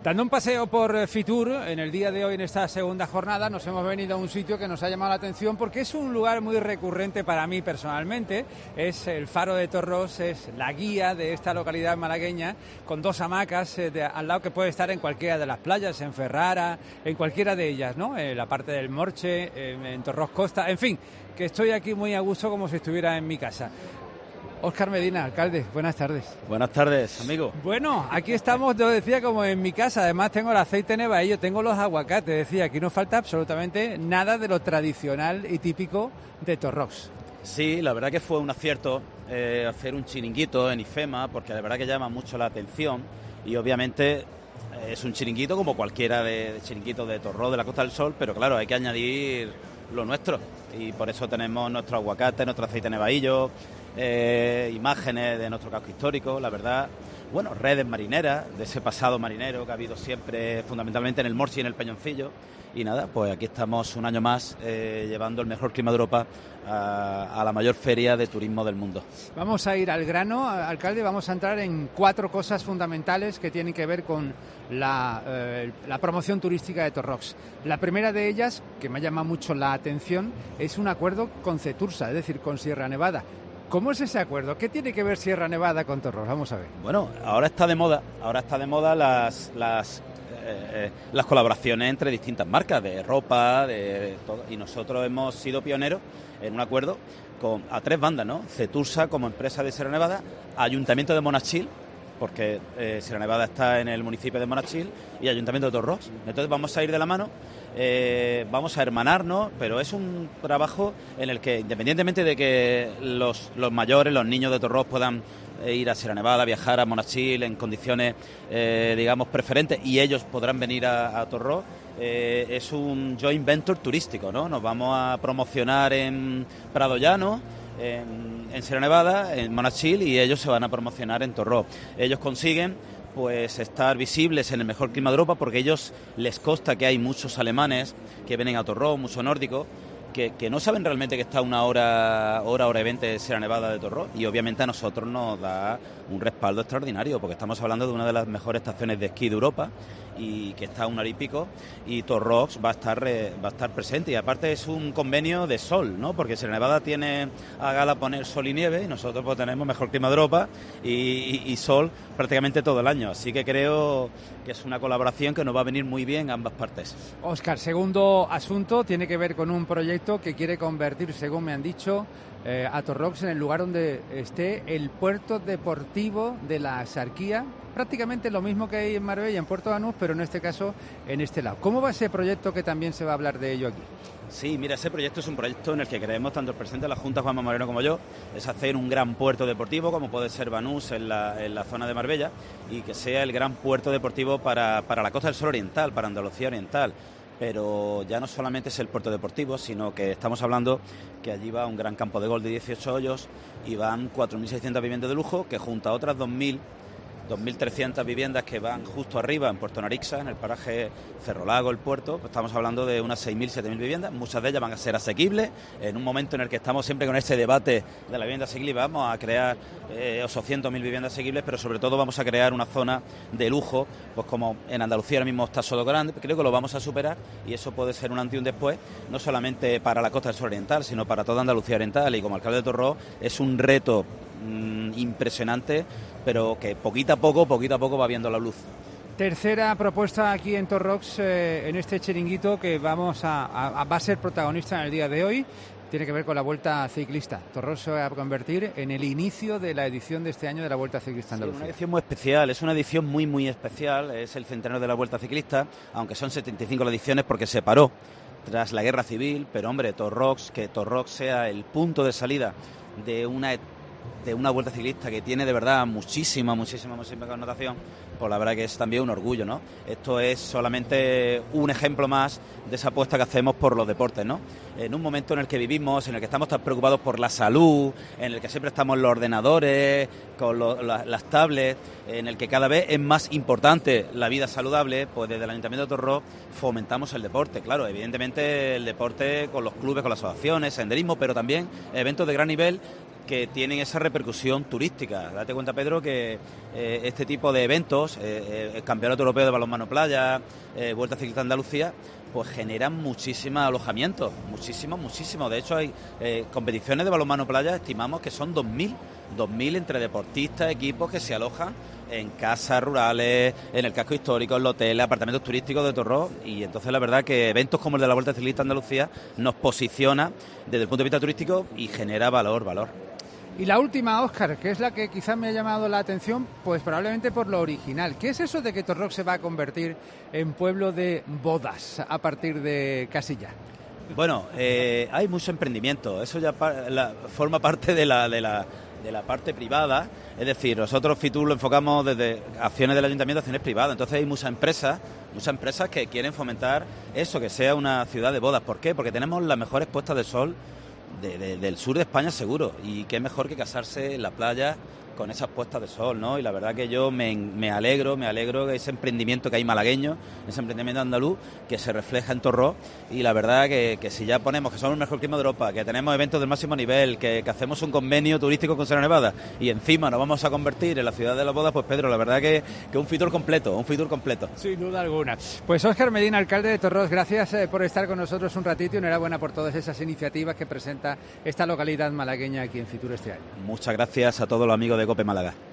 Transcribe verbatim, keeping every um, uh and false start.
Dando un paseo por Fitur, en el día de hoy, en esta segunda jornada, nos hemos venido a un sitio que nos ha llamado la atención porque es un lugar muy recurrente para mí personalmente. Es el Faro de Torros, es la guía de esta localidad malagueña, con dos hamacas eh, de, al lado, que puede estar en cualquiera de las playas, en Ferrara, en cualquiera de ellas, ¿no? En la parte del Morche, eh, en Torros Costa, en fin, que estoy aquí muy a gusto como si estuviera en mi casa. Óscar Medina, alcalde, buenas tardes. Buenas tardes, amigo. Bueno, aquí estamos, yo decía, como en mi casa. Además tengo el aceite nevaillo, tengo los aguacates. Decía, aquí no falta absolutamente nada de lo tradicional y típico de Torrox. Sí, la verdad que fue un acierto eh, hacer un chiringuito en IFEMA, porque la verdad que llama mucho la atención y obviamente eh, es un chiringuito como cualquiera de, de chiringuitos de Torrox, de la Costa del Sol, pero claro, hay que añadir lo nuestro y por eso tenemos nuestro aguacate, nuestro aceite nevaillo, Eh, imágenes de nuestro casco histórico, la verdad, bueno, redes marineras, de ese pasado marinero que ha habido siempre, fundamentalmente en el Morsi y en el Peñoncillo, y nada, pues aquí estamos un año más eh, llevando el mejor clima de Europa a, a la mayor feria de turismo del mundo. Vamos a ir al grano, alcalde, vamos a entrar en cuatro cosas fundamentales que tienen que ver con la, eh, la promoción turística de Torrox. La primera de ellas, que me llama mucho la atención, es un acuerdo con Cetursa, es decir, con Sierra Nevada. ¿Cómo es ese acuerdo? ¿Qué tiene que ver Sierra Nevada con Torrox? Vamos a ver. Bueno, ahora está de moda, ahora está de moda las las eh, las colaboraciones entre distintas marcas de ropa, de, de todo, y nosotros hemos sido pioneros en un acuerdo con a tres bandas, ¿no? Cetursa como empresa de Sierra Nevada, Ayuntamiento de Monachil, porque eh, Sierra Nevada está en el municipio de Monachil, y Ayuntamiento de Torrox. Entonces vamos a ir de la mano. Eh, vamos a hermanarnos, pero es un trabajo en el que, independientemente de que los, los mayores, los niños de Torrox puedan eh, ir a Sierra Nevada, viajar a Monachil en condiciones, eh, digamos, preferentes, y ellos podrán venir a, a Torrox, eh, es un joint venture turístico, ¿no? Nos vamos a promocionar en Prado Llano, en, en Sierra Nevada, en Monachil, y ellos se van a promocionar en Torrox. Ellos consiguen pues estar visibles en el mejor clima de Europa, porque a ellos les consta que hay muchos alemanes que vienen a Torrox, muchos nórdicos, que, que no saben realmente que está a una hora, hora, hora y veinte de Sierra Nevada de Torrox, y obviamente a nosotros nos da un respaldo extraordinario, porque estamos hablando de una de las mejores estaciones de esquí de Europa, y que está a un hora y pico, y Torrox va a estar eh, va a estar presente, y aparte es un convenio de sol, ¿no? Porque Sierra Nevada tiene a gala poner sol y nieve, y nosotros pues tenemos mejor clima de Europa y, y, y sol prácticamente todo el año, así que creo que es una colaboración que nos va a venir muy bien a ambas partes. Óscar, segundo asunto, tiene que ver con un proyecto que quiere convertir, según me han dicho, eh, a Torrox en el lugar donde esté el puerto deportivo de la Axarquía, prácticamente lo mismo que hay en Marbella, en Puerto Banús, pero en este caso en este lado. ¿Cómo va ese proyecto, que también se va a hablar de ello aquí? Sí, mira, ese proyecto es un proyecto en el que creemos tanto el presidente de la Junta, Juanma Moreno, como yo, es hacer un gran puerto deportivo, como puede ser Banús en la, en la zona de Marbella, y que sea el gran puerto deportivo para, para la Costa del Sol Oriental, para Andalucía Oriental. Pero ya no solamente es el puerto deportivo, sino que estamos hablando que allí va un gran campo de golf de dieciocho hoyos y van cuatro mil seiscientas viviendas de lujo, que junto a otras dos mil, dos mil trescientas viviendas que van justo arriba en Puerto Narixa, en el paraje Cerrolago, el puerto, pues estamos hablando de unas seis mil, siete mil viviendas. Muchas de ellas van a ser asequibles, en un momento en el que estamos siempre con este debate de la vivienda asequible. Vamos a crear eh, ochocientas mil viviendas asequibles, pero sobre todo vamos a crear una zona de lujo, pues como en Andalucía ahora mismo está Soto Grande, creo que lo vamos a superar, y eso puede ser un antes y un después, no solamente para la Costa del Sol Oriental, sino para toda Andalucía Oriental. Y como alcalde de Torrox es un reto mmm, impresionante, pero que poquito a poco, poquito a poco va viendo la luz. Tercera propuesta aquí en Torrox, eh, en este chiringuito que vamos a, a, a va a ser protagonista en el día de hoy, tiene que ver con la Vuelta Ciclista. Torrox se va a convertir en el inicio de la edición de este año de la Vuelta Ciclista Andalucía. Sí, una edición muy especial, es una edición muy, muy especial, es el centenario de la Vuelta Ciclista, aunque son setenta y cinco las ediciones porque se paró tras la Guerra Civil, pero hombre, Torrox, que Torrox sea el punto de salida de una de una vuelta ciclista que tiene de verdad muchísima, muchísima, muchísima connotación, pues la verdad que es también un orgullo, ¿no? Esto es solamente un ejemplo más de esa apuesta que hacemos por los deportes, ¿no? En un momento en el que vivimos, en el que estamos tan preocupados por la salud, en el que siempre estamos en los ordenadores, con lo, la, las tablets, en el que cada vez es más importante la vida saludable, pues desde el Ayuntamiento de Torrox fomentamos el deporte. Claro, evidentemente el deporte con los clubes, con las asociaciones, senderismo, pero también eventos de gran nivel que tienen esa repercusión turística. Date cuenta, Pedro, que eh, este tipo de eventos, eh, el Campeonato Europeo de Balonmano Playa, eh, Vuelta Ciclista Andalucía, pues generan muchísimos alojamientos, muchísimos, muchísimos. De hecho, hay eh, competiciones de balonmano playa, estimamos que son dos mil, dos mil entre deportistas, equipos que se alojan en casas rurales, en el casco histórico, en los hoteles, apartamentos turísticos de Torrós, y entonces la verdad que eventos como el de la Vuelta Ciclista Andalucía nos posiciona desde el punto de vista turístico y genera valor, valor. Y la última, Óscar, que es la que quizás me ha llamado la atención, pues probablemente por lo original. ¿Qué es eso de que Torrós se va a convertir en pueblo de bodas a partir de casi ya? Bueno, eh, hay mucho emprendimiento, eso ya pa- la, forma parte de la, de, la, de la parte privada, es decir, nosotros Fitur lo enfocamos desde acciones del ayuntamiento a acciones privadas, entonces hay muchas empresas, muchas empresas que quieren fomentar eso, que sea una ciudad de bodas. ¿Por qué? Porque tenemos las mejores puestas de sol De, de, del sur de España seguro, y qué mejor que casarse en la playa con esas puestas de sol, ¿no? Y la verdad que yo me, me alegro, me alegro de ese emprendimiento que hay malagueño, ese emprendimiento andaluz que se refleja en Torrós, y la verdad que, que si ya ponemos que somos el mejor clima de Europa, que tenemos eventos del máximo nivel, que, que hacemos un convenio turístico con Sierra Nevada y encima nos vamos a convertir en la ciudad de las bodas, pues Pedro, la verdad que, que un Fitur completo, un Fitur completo. Sin duda alguna. Pues Óscar Medina, alcalde de Torrós, gracias eh, por estar con nosotros un ratito y enhorabuena por todas esas iniciativas que presenta esta localidad malagueña aquí en Fitur este año. Muchas gracias a todos los amigos de COPE Málaga.